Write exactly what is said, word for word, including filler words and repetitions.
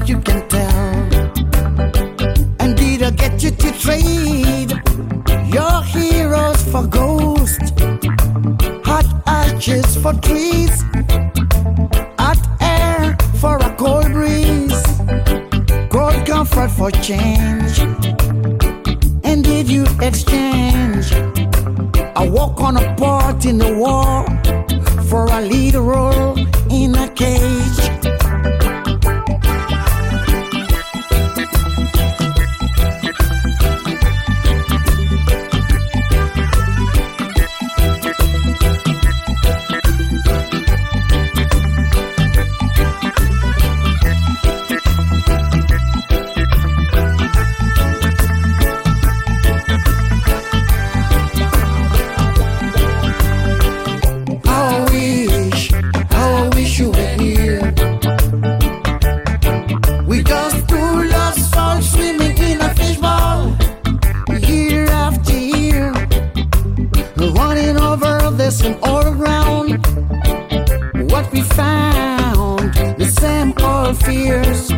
what you can tell. And did I get you to trade your heroes for ghosts, hot ashes for trees, hot air for a cold breeze, cold comfort for change? And did you exchange a walk on a part in the war for a lead role in a cage? And all around, what we found, the same old fears,